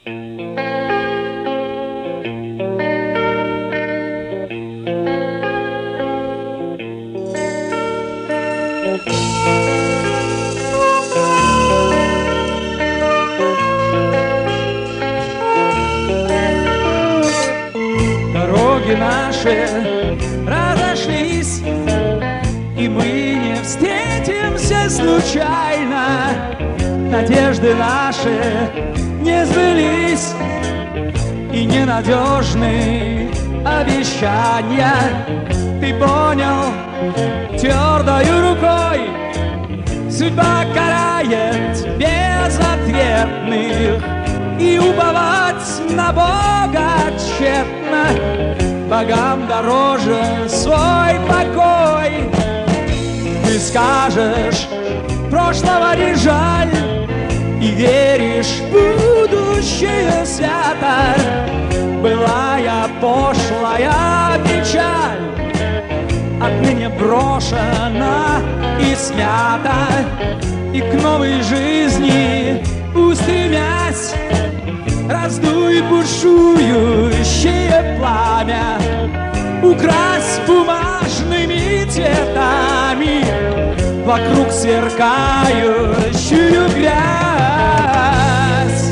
Дороги наши разошлись, и мы не встретимся случайно. Надежды наши не сбылись, и ненадежны обещания. Ты понял твердою рукой, судьба карает безответных, и уповать на Бога тщетно. Богам дороже свой покой. Ты скажешь, прошлого не жаль, и веришь в будущее свято. Былая пошлая печаль отныне брошена и смята, и к новой жизни устремясь, раздуй бушующее пламя, укрась бумажными цветами вокруг сверкающую грязь.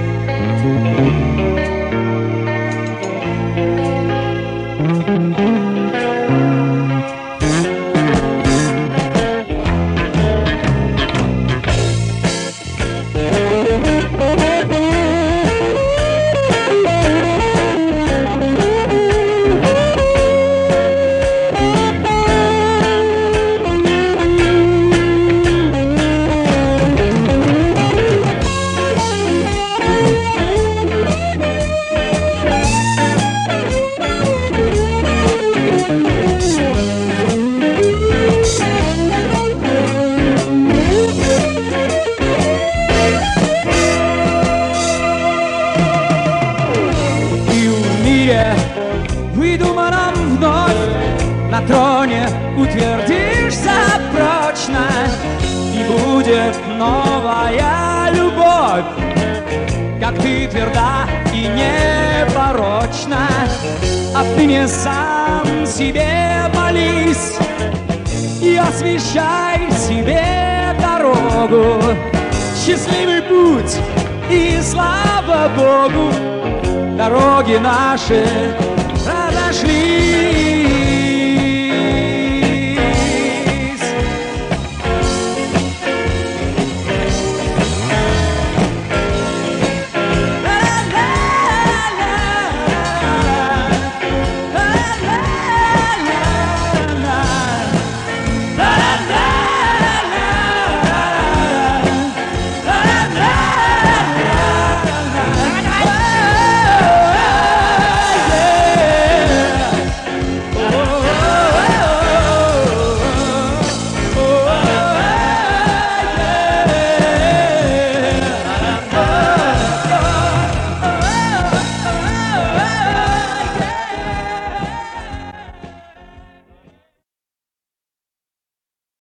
Выдуманном вновь на троне утвердишься прочно, и будет новая любовь, как ты тверда и непорочна. Отныне сам себе молись и освещай себе дорогу. Счастливый путь и слава Богу, дороги наши